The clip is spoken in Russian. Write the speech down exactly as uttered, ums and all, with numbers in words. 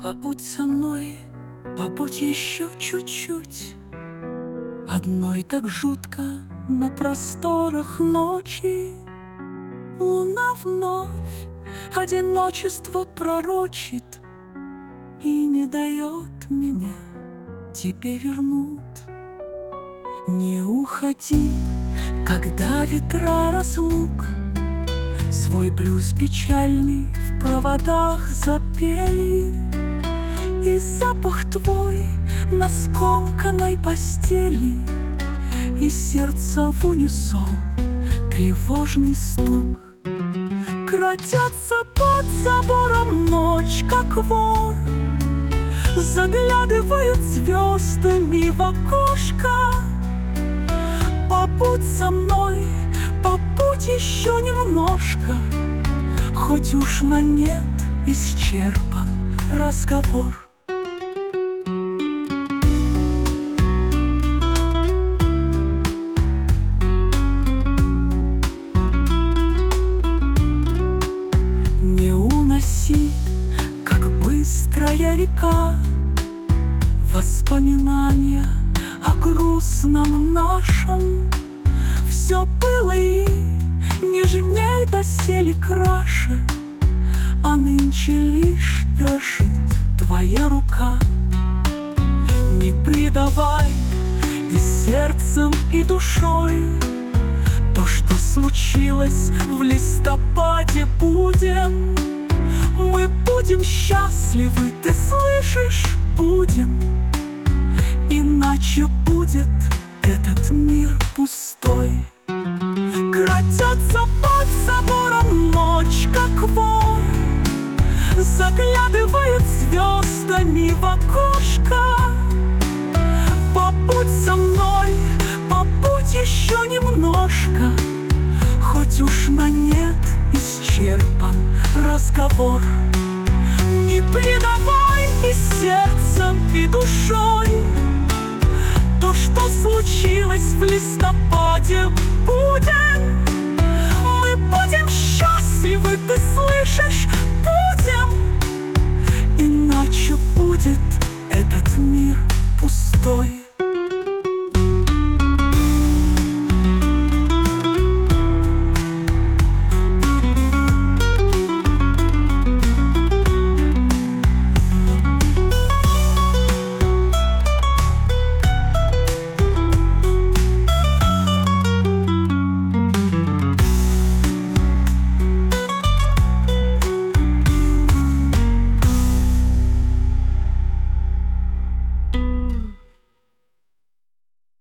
Побудь со мной, побудь еще чуть-чуть. Одной так жутко на просторах ночи. Луна вновь одиночество пророчит и не дает меня тебе вернуть. Не уходи, когда ветра разлук свой блюз печальный в проводах запели, и запах твой на скомканной постели, и сердце в унисон тревожный стук. Крадется под забором ночь, как вор, заглядывают звездами в окошко. Побудь со мной, побудь еще немножко, хоть уж на нет исчерпан разговор. Не уноси, как быстрая река, воспоминания о грустном нашем. Все было и нежней доселе краше, а нынче лишь дрожит твоя рука. Не предавай и сердцем, и душой то, что случилось в листопаде. Будем, мы будем счастливы, ты слышишь, будем. Иначе будет этот мир пустой. Крадется под забором ночь, как вор, заглядывает звездами в окошко. Побудь со мной, побудь еще немножко, хоть уж на нет исчерпан разговор. Не предавай и сердцем, и душой то, что случилось в листопаде. Будем, мы будем счастливы, ты слышишь, будем. Иначе будет этот мир пустой.